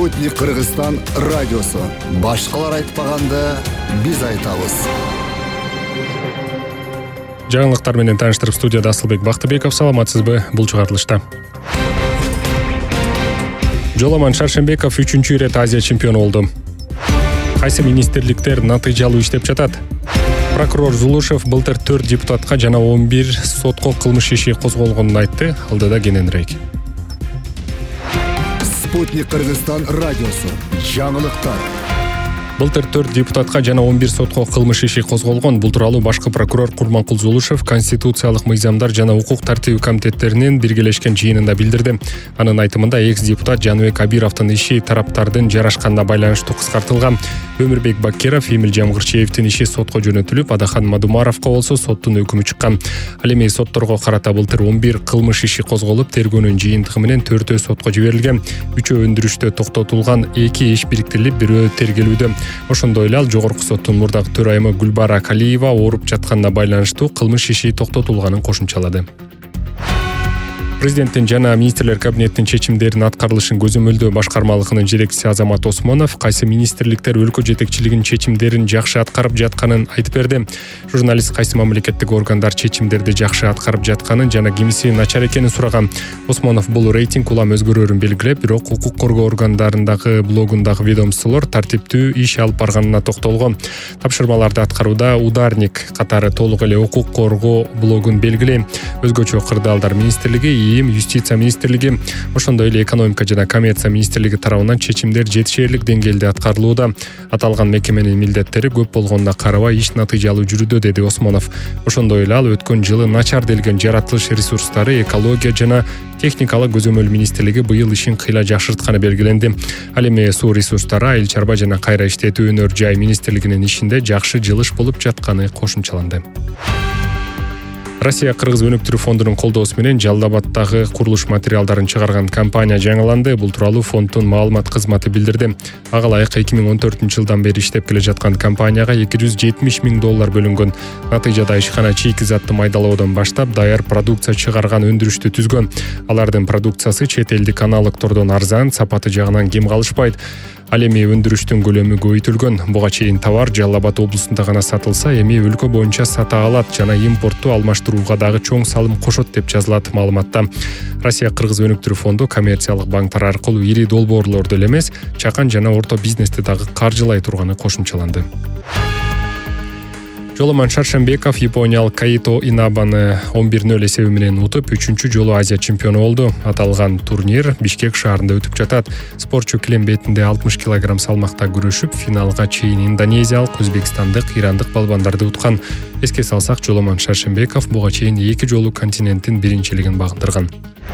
Спутник Кыргызстан радиосу. Башкалар айтпаганды биз айтабыз. Жаңылыктар менен тааныштырып студияда Асылбек Бактыбеков. Саламатсызбы? Бул чыгарылышта. Жоламан Шаршембеков 3-чү ирет Азия чемпиону болду. Кайсы министрликтер натыйжалуу иштеп жатат? Прокурор Зулушев былтыр 4 депутатка жана 11 сотко кылмыш иши козголгонун айтты. Алдыда кененирээк. Спутник Кыргызстан радиосу. Жаңылыктар. Былтыр 4 депутатка жана 11 сотко кылмыш иши козголгон. Бул тууралуу башкы прокурор Курманкул Зулушев Конституциялык мыйзамдар жана укук тартиби комитеттеринин биргелешкен жыйынында билдирди. Анын айтымында экс-депутат Жаныбек Абировдун иши тараптардын жарашканына байланыштуу кыскартылган. Өмүрбек Бакиров, Эмил Жамгырчиевдин иши сотко жөнөтүлүп, Адахан Мадумаровго болсо соттун өкүмү чыккан. Ал эми сотторго карата былтыр 11 кылмыш иши козголуп, тергөөнүн жыйынтыгы менен 4 сотко жиберилген. 3 өндүрүштө токтотулган, 2 иш бириктирилип, 1 тергелүүдө. Ошондой эле ал жогорку соттун мурдагы төрайымы Гүлбара Калиева ооруп жатканына байланыштуу кылмыш иши токтотулганын кошумчалады. Президенттин жана министрлер кабинетинин чечимдеринин аткарылышын көзөмөлдөө башкармалыгынын жетекчиси Азамат Осмонов кайсы министрликтер өлкө жетекчилигинин чечимдерин жакшы аткарып жатканын айтып берди. Журналист кайсы мамлекеттик органдар чечимдерди жакшы аткарып жатканын жана кимиси начар экенин сураган. Осмонов бул рейтинг улам өзгөрөрүн белгилеп, бирок укук коргоо органдарындагы блогундагы ведомстволор тартиптүү иш алып барганына токтолгон. Тапшырмаларды аткарууда ударник катары толук эле укук коргоо блогун белгилейм. Өзгөчө кырдаалдар министрлиги, Юстиция министрлиги, ошондой эле экономика жана коммерция министрлиги тарабынан чечимдер жетишээрлик деңгээлде аткарылууда. Аталган мекеменин милдеттери көп болгонуна карабай иш натыйжалуу жүрүүдө, деди Осмонов. Ошондой эле ал өткөн жылы начар делген жаратылыш ресурстары, экология жана техникалык көзөмөл министрлиги быйыл ишин кыйла жакшыртканы белгиленди. Ал эми суу ресурстары, айыл чарба жана кайра иштетүү өнөр жай министрлигинин ишинде жакшы жылыш болуп жатканы кошумчаланды. Россия Кыргыз өнүктүрүү фондунун колдоосу менен Жалал-Абаддагы курулуш материалдарын чыгарган компания жаңыланды. Бул тууралуу фонддун маалымат кызматы билдирди. Ага ылайык 2014-жылдан бери иштеп келе жаткан компанияга $270 миң бөлүнгөн. Натыйжада ишкана чийки затты майдалоодон баштап даяр продукция чыгарган өндүрүштү түзгөн. Алардын продукциясы чет элдик аналогтордон арзан, сапаты жагынан кем калышпайт. Ал эми өндүрүштүн көлөмү көбөйтүлгөн. Буга чейин товар Жалал-Абад облусунда гана сатылса, эми өлкө боюнча сата алат жана импортту алмаштырууга дагы чоң салым кошот деп жазылат маалыматта. Россия Кыргыз өнүктүрүү фонду коммерциялык банктар аркылуу ири долбоорлорду эле эмес, чакан жана орто бизнести дагы каржылай турганы кошумчаланды. Жоламан Шаршембеков япониялык Каито Инабаны 11-0 эсеби менен утуп, 3-чү жолу Азия чемпиону болду. Аталган турнир Бишкек шаарында өтүп жатат. Спортчу килем бетинде 60 кг салмакта күрөшүп, финалга чейин индонезиялык, өзбекстандык, ирандык балбандарды уткан. Эске салсак, Жоламан Шаршембеков буга чейин 2 жолу континенттин биринчилигин багындырган.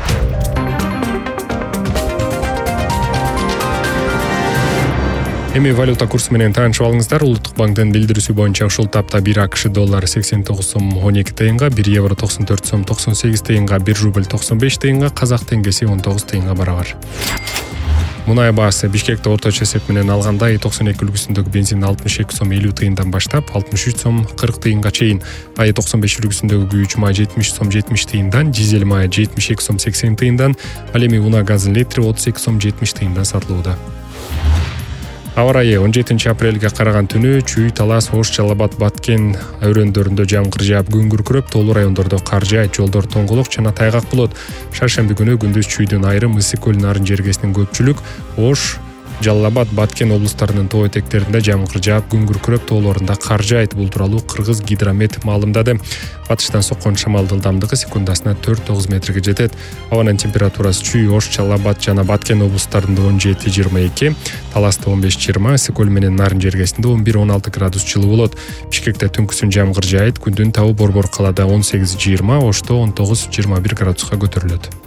Эми валюта курсу менен таанышып алыңыздар. Улуттук банктын билдирүүсү боюнча ушул тапта 1 АКШ доллары 89 сом 12 тыйынга, 1 евро 94 сом 98 тыйынга, 1 рубль 95 тыйынга, казак теңгеси 19 тыйынга барабар. Мунай баасы Бишкекте орточо эсеп менен алганда E92 үлгүсүндөгү бензин 62 сом 50 тыйындан баштап 63 сом 40 тыйынга чейин, E95 үлгүсүндөгү күйүүчү май 70 сом 70 тыйындан, дизель май 72 сом 80 тыйындан, ал эми унаа газынын литри 32 сом 70 тыйындан сатылууда. Аба ырайы 17 апрелге караган түнү Чүй, Талас, Ош, Жалал-Абад, Баткен өрөөндөрүндө жамгыр жаап, күн күркүрөп, тоолуу райондордо кар жаайт, жолдор тоңголок жана тайгак болот. Шаршемби күнү күндүз Чүйдүн айрым, Ысык көл нарын жергесинин көпчүлүк, Ош, Жалал-Абад, Баткен облустарынын тоо этектеринде жамгыр жаап, күн күркүрөп, тоолорунда кар жаайт. Бул тууралуу Кыргыз гидромет маалымдады. Батыштан соккон шамал ылдамдыгы секундасына 4-9 метрге жетет. Абанын температурасы Чүй, Ош, Жалал-Абад жана Баткен облустарында 17-22, Таласта 15-20, Ысык көл менен нарын жергесинде 11-16 градус жылуу болот. Бишкекте түнкүсүн жамгыр жаайт, күндүн табы борбор калаада 18-20, Ошто 19-21 градуска көтөрүлөт.